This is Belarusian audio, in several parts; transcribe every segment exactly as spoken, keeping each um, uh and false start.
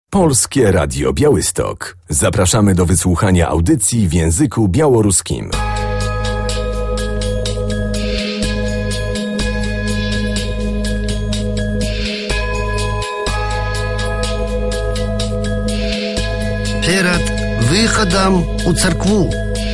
Polskie Radio Białystok. Zapraszamy do wysłuchania audycji w języku białoruskim. Перед выходом у церкву.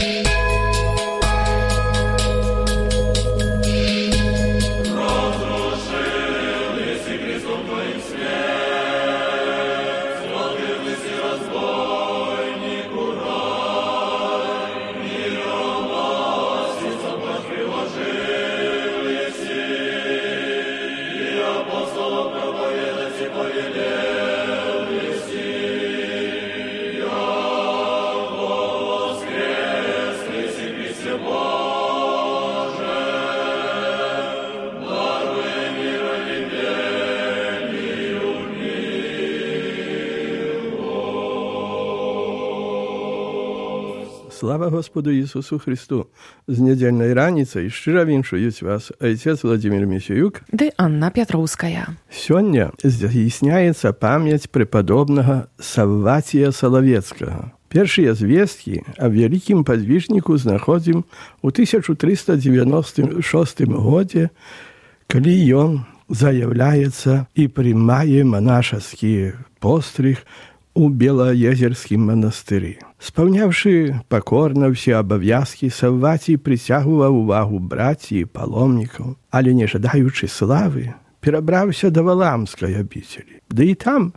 Слава Господу Иисусу Христу! З недельной раніцай шчыра віншуюць вас отец Владимир Місіюк ды Анна Пятроўская. Сёння здзяйсняецца памяць преподобнага Саввація Салавецкага. Першыя звесткі аб вялікім падвижніку знаходзім у тысяча трыста девяносто шостым годзе, калі ён заяўляецца і прымае манашаскі постриг у Белаезерскім манастыры. Спаўняўшы пакорна ўсе абавязкі, Саввацій прыцягваў увагу браці і паломнікаў, але не жадаючы славы, перабраўся да Валамскай абіцелі. Ды і там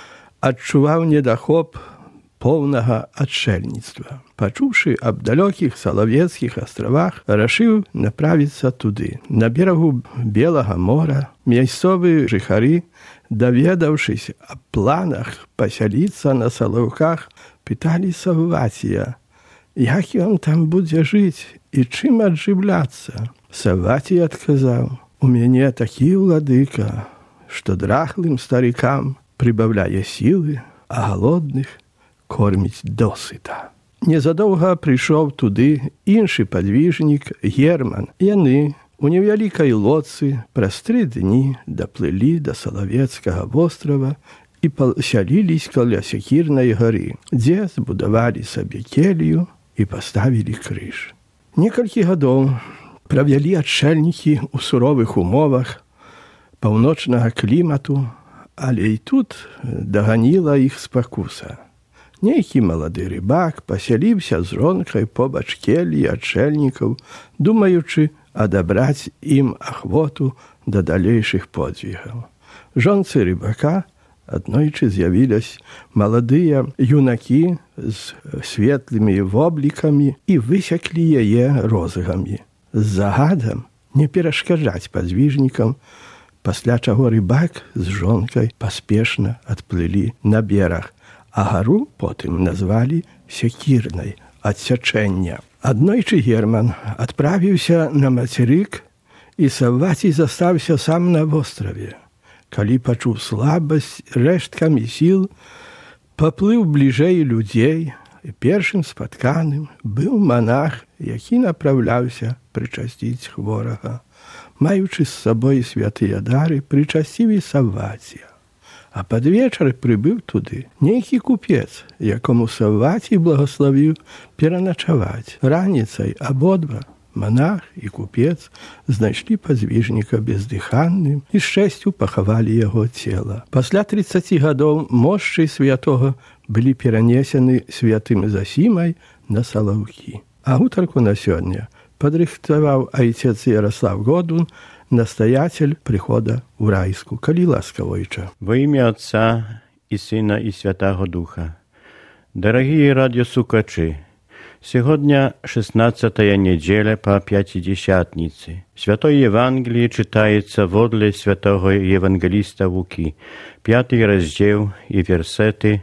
адчуваў недахоп поўнага адшэльніцтва. Пачуўшы аб далёкіх Салавецкіх астравах, рашыў направіцца туды. На берагу Белага мора мясцовыя жыхары, даведаўшыся аб планах пасяліцца на Салаўках, пыталі Саввація, як ён там будзе жыць і чым аджыўляцца. Саввацій адказаў: «У мяне такі ўладыка, што драхлым старикам прыбаўляе сілы, а галодных корміць досыта». Незадоўга прыйшоў туды іншы падвижнік Герман. Яны у невялікай лодцы праз тры дні даплылі да Салавецкага вострава і пасяліліся каля Секірнай гары, дзе збудавалі сабе келью і паставілі крыж. Некалькі гадоў правялі адшэльнікі ў суровых умовах паўночнага клімату, але і тут даганіла іх спакуса. Нейкі малады рыбак пасяліўся з жонкай побач келлі адшэльнікаў, думаючы адабраць ім ахвоту да далейшых подзвігаў. Жонцы рыбака аднойчы з'явіліся маладыя юнакі з светлымі воблікамі і высеклі яе розгамі з загадам не перашкаджаць падвижнікам, пасля чаго рыбак з жонкай паспешна адплылі на бераг, а гару потым назвалі Секірнай, адсячэння. Аднойчы Герман адправіўся на мацерык, і Саввацій застаўся сам на востраве. Калі пачуў слабасць, рэшткамі сіл паплыў бліжэй людзей, і першым спатканым быў манах, які направляўся прычасціць хворага. Маючы з сабой святыя дары, прычасціві Саввація. А пад вечар прыбыў туды нейкі купец, якому Саввацій благословіў пераначаваць. Раніцай абодва, манах і купец, знайшлі падвижніка бездыханным і з чэсцю пахавалі яго цела. Пасля трыццаці гадоў мошчы святога былі перанесены святым Засімай на Салаўкі. А гутарку на сёння падрыхтаваў айцец Ярослав Годун, настоятель прихода у райску. Калі ласка, Ойче. Во імя Отца і Сина і Святого Духа. Дорогие радиослухачи, сегодня шестнадцатая неделя по Пятидесятнице. Святой Евангелие читается водле святого евангелиста Луки, пятый раздел и версеты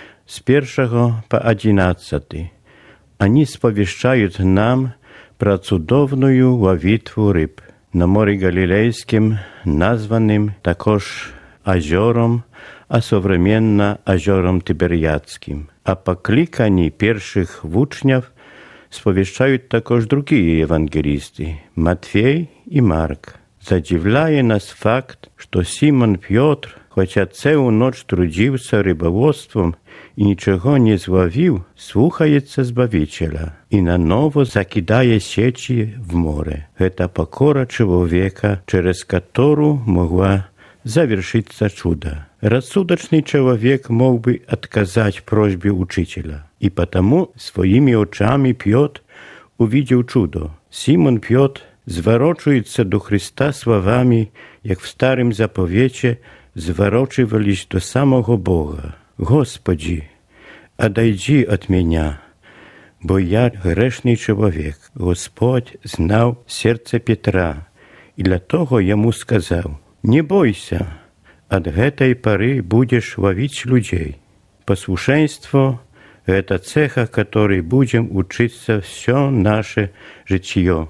с первого по одиннадцатый. Они сповещают нам про цудовную ловитву рыб на море Галилейским, названным також озером, а современно озером Тиберіадським. А по кликании первых учнев сповещают також другие евангелисты – Матфей и Марк. Задивляет нас факт, что Симон Петр хоча цілу ноч трудився рибоводством і нічого не зловив, слухається Збавителя і наново закидає сечі в море. Це покора чоловіка, через которую могла завершиться чудо. Рассудочный человек мог бы отказать просьбе учителя, и потому своими очами Петр увидел чудо. Симон Петр зворочується до Христа словами, як в старым заповете зворочивались до самого Бога. «Господи, отойди от меня, бо я грешний чоловік». Господь знав серце Петра, і для того йому сказав: «Не бойся, от этой поры будешь ловить людей». Послушенство – это цеха, которой будем учиться все наше житие.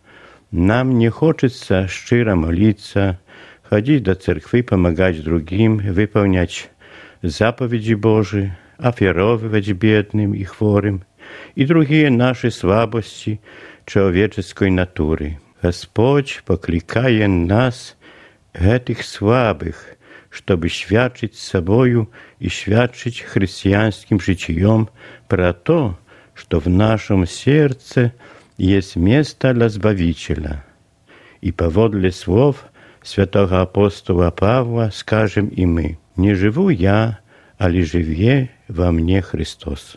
Нам не хочется щиро молиться, ходить до церкви, помогать другим, выполнять заповеди Божии, оферовывать бедным и хворым и другие наши слабости человеческой натуры. Господь покликает нас, этих слабых, чтобы świadczyć собою и świadczyć христианским житием про то, что в нашем сердце есть место для Збавителя. И поводле слов святого апостола Павла скажем и мы: «Не живу я, али живе во мне Христос».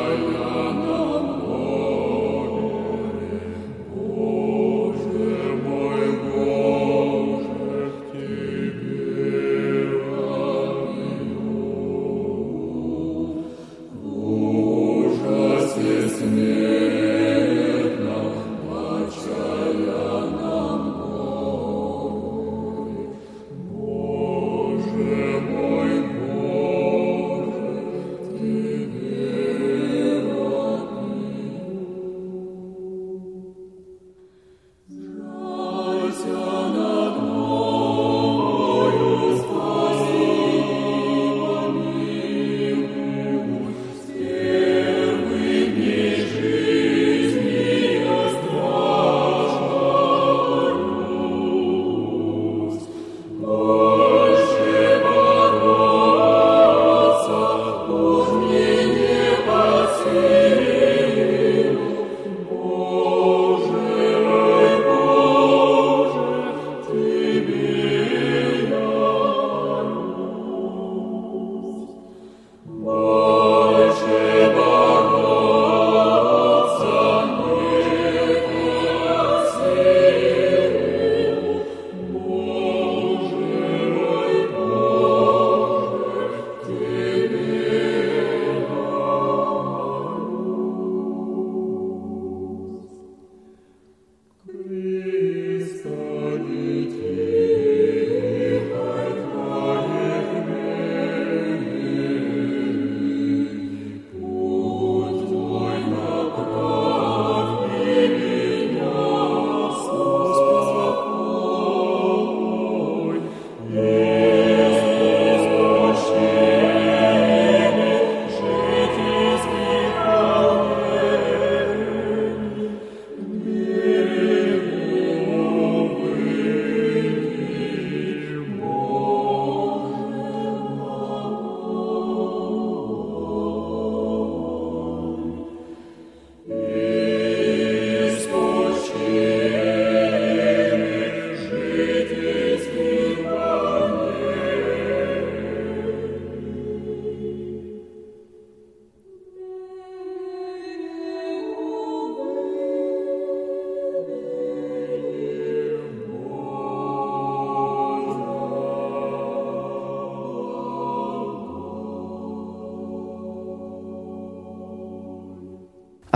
Боже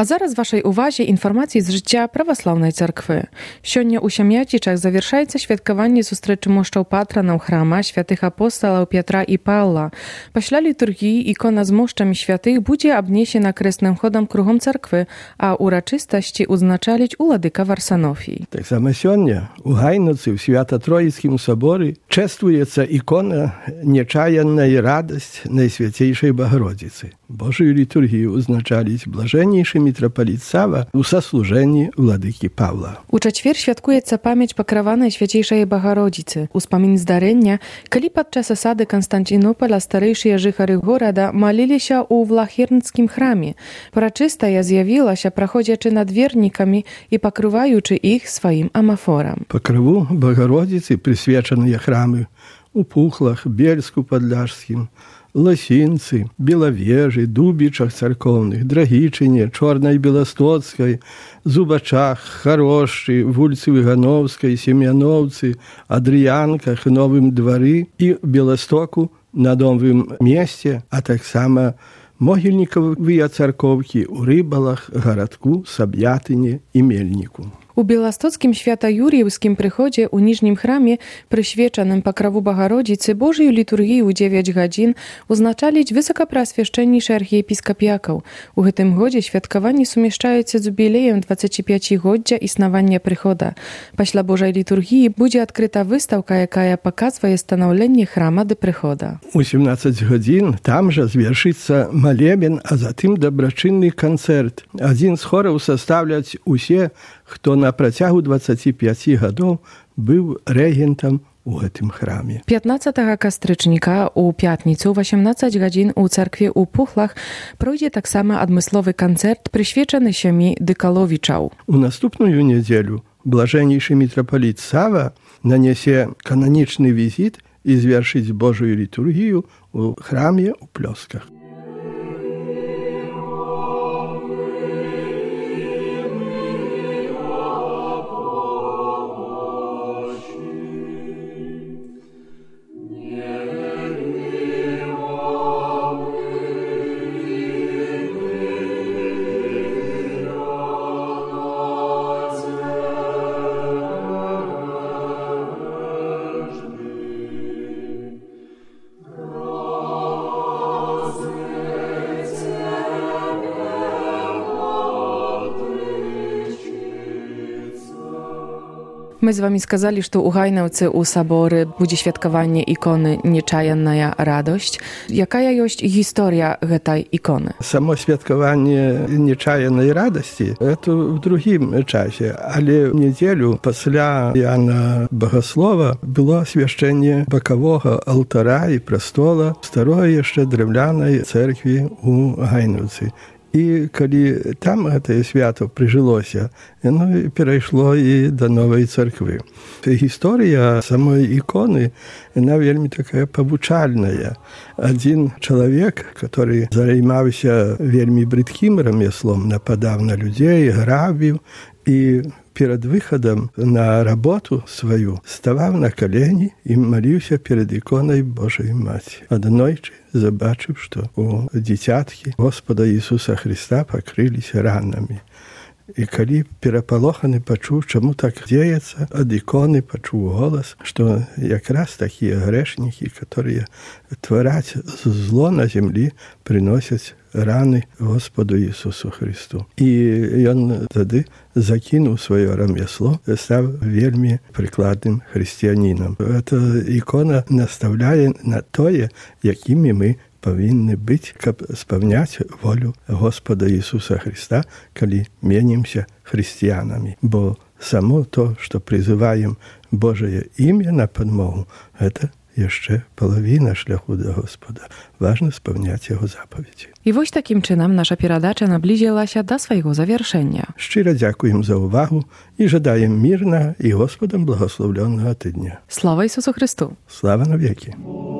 A zaraz waszej uwadze informacji z życia prawosławnej cerkwy. Сёння у Сям'ятічах завершаецца святкаванне сустрэчы мошчаў патранаў храма святых апосталаў Пятра і Паўла. Пасля літургіі ікона з мошчамі святых будзе абнесена крэсным ходам кругом царквы, а урачыстасці узначаліць уладыка Варсанофій. Так само сёння у Гайнуцы в Свято-Троицкім соборы чествуецца ікона нечаянная радость Найсвятейшей Богородицы. Божию літургію узначаліць блаженнейшы митрополит Сава у сослуженні владыкі Павла. У чацвер святкуецца памяць пакраванай Свяцейшай Багародзіцы. Успамін здарэння, калі падчас асады Канстанцінопаля старэйшыя жыхары горада маліліся ў Влахернскім храме. Прачыстая з'явілася, праходзячы над вернікамі і пакрываючы іх сваім амафорам. Пакрыву Багародзіцы прысвечаныя храмы у Пухлах, Бельску Падляшскім, Лосінцы, Белавежы, Дубічах царкоўных, Драгічыне, Чорнай Беластоцкай, Зубачах, Харошчы, вуліцы Выгановскай, Семяноўцы, Адрыянках, Новым двары і Беластоку на Новым месце, а таксама могільнікавыя царкоўкі ў Рыбалах, Гарадку, Саб'ятыне і Мельніку. У Беластоцкім свята-Юр'еўскім прыходзе ў ніжнім храме, прысвечаным пакраву Багародзіцы, Божую літургію ў дзевяць гадзін узначаліць высокапраасвяшчэннейшы архіепіскап Якаў. У гэтым годзе святкаванні сумяшчаюцца з юбілеем дваццаціпяцігоддзя існавання прыхода. Пасля Божай літургіі будзе адкрыта выстаўка, якая паказвае станаўленне храма да прыхода. У сямнаццаць гадзін там жа звершыцца малебен, а затым дабрачынны канцэрт. Адзін з хораў састаўляць усе, хто на працягу дваццаці пяці гадоў быў рэгентам у гэтым храме. пятнаццатага кастрычніка у пятніцу ў васямнаццаць гадзін у царкве ў Пухлах пройдзе таксама адмысловы канцэрт, прысвечаны сямі Дыкаловічаў. У наступную нядзелю блажэннейшы мітрапаліт Сава нанясе кананічны візіт і звершыць Божую літургію ў храме ў Плёсках. Мы з вами сказалі, што ў Гайнаўцы ў саборы будзе святкаванне іконы «Нечаянная радосць». Якая ёсць гісторыя гэтай іконы? Само святкаванне «Нечаяннай радасці» — это ў другім часе, але ў нядзелю пасля Яна Багаслова было асвяшчэнне бакавога алтара і прастола старой яшчэ драўлянай цэркві ў Гайнаўцы. І калі там гэтае свято прыжылося, яно перайшло і да новай царквы. Гісторыя самой іконы, яна вельмі такая павучальная. Адзін чалавек, который займаўся вельмі брыдкім рамяслом, нападаў на людзей, грабіў і перад выхадам на работу сваю ставаў на калені і маліўся перад іконай Божай Маці. Аднойчы забачыў, што у дзіцяткі Господа Ісуса Христа пакрыліся ранамі. І калі перапалоханы пачуў, чаму так дзеецца, ад іконы пачуў голас, што якраз такія грэшнікі, которые твараць зло на зямлі, прыносяць раны Господу Ісусу Христу. І ён тады закінуў сваё рамясло, стаў вельмі прыкладным хрысціянінам. Эта ікона наставляе на тое, якімі мы павінны быць, каб спаўняць волю Господа Ісуса Христа, калі менімся хрысціянамі. Бо само то, што прызываем Божае імя на падмогу, гэта яшчэ палавіна шляху да Господа. Важна спаўняць яго запаведзі. І вось такім чынам наша перадача наблізілася да свайго завяршэння. Шчыра дзякуем за ўвагу і жадаем мірнага і Господам благословленага тыдня. Слава Ісусу Христу! Слава навекі!